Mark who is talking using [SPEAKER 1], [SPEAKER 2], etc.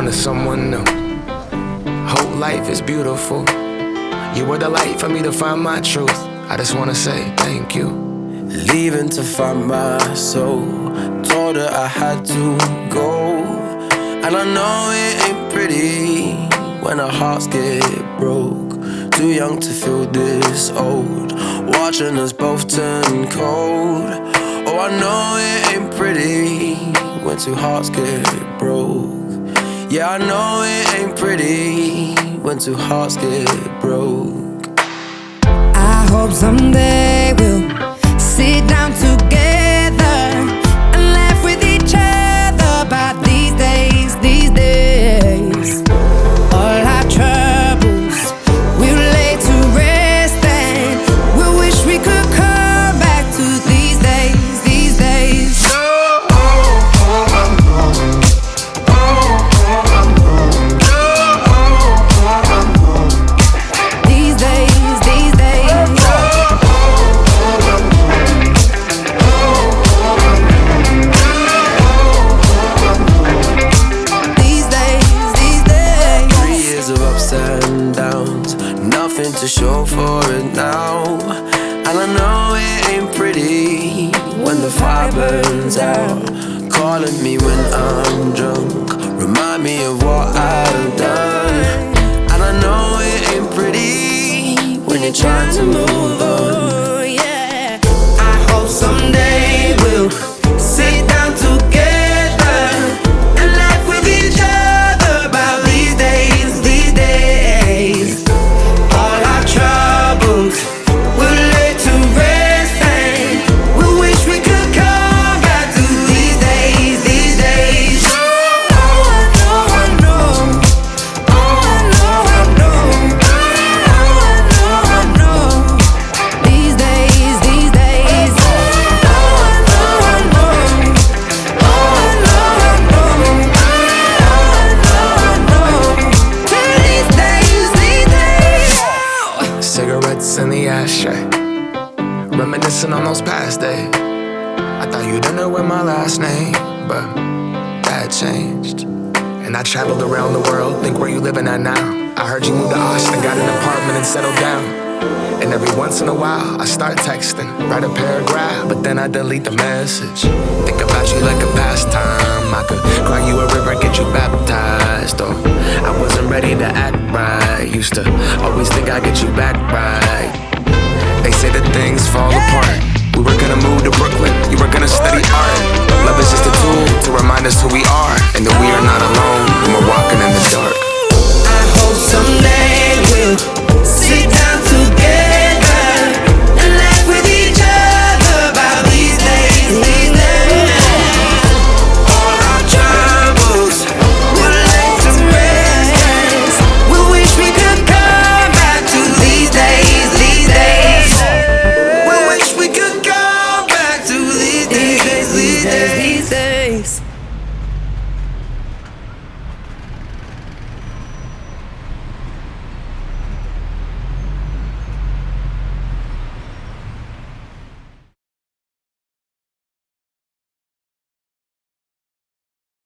[SPEAKER 1] on to someone new. Whole life is beautiful. You were the light for me to find my truth. I just wanna say thank you.
[SPEAKER 2] Leaving to find my soul. Told her I had to go. And I know it ain't pretty when our hearts get broke. Too young to feel this old, watching us both turn cold. Oh, I know it ain't pretty when two hearts get broke. Yeah, I know it ain't pretty when two hearts get broke.
[SPEAKER 3] I hope someday we'll sit down together and laugh with each other about these days, these days. All our troubles we'll lay to rest, and we'll wish we could come back to these days, these days. These days, these days. These days, these days.
[SPEAKER 2] 3 years of ups and downs, nothing to show for it now. And I know it ain't pretty when the fire burns out. Calling me when I'm drunk, remind me of what I've done. And I know it ain't pretty when you're trying to move on.
[SPEAKER 3] Yeah. I hope someday we'll sit down together and laugh with each other about these days, these days. All our troubles we'll lay to rest, and we wish we could come back to these days, these days. Oh, I know, I know. Oh, I know, I know. Oh, I know, I know. These days, these days. Oh, I know, I know. Oh, I know, I know. Oh, I know, I know. These days, these days.
[SPEAKER 1] Cigarettes in the ashtray, reminiscing on those past days. I thought you didn't know my last name, but that changed. And I traveled around the world, think where you living at now. I heard you moved to Austin, got an apartment and settled down. And every once in a while, I start texting, write a paragraph, but then I delete the message. Think about you like a pastime. I could cry you a river, get you baptized. Or I wasn't ready to act right. Used to always think I'd get you back right. They say that things fall apart. We were gonna move to Brooklyn, you were gonna study art. Love is just a tool to remind us who we are, and that we are not alone when we're walking in the dark.
[SPEAKER 3] I hope someday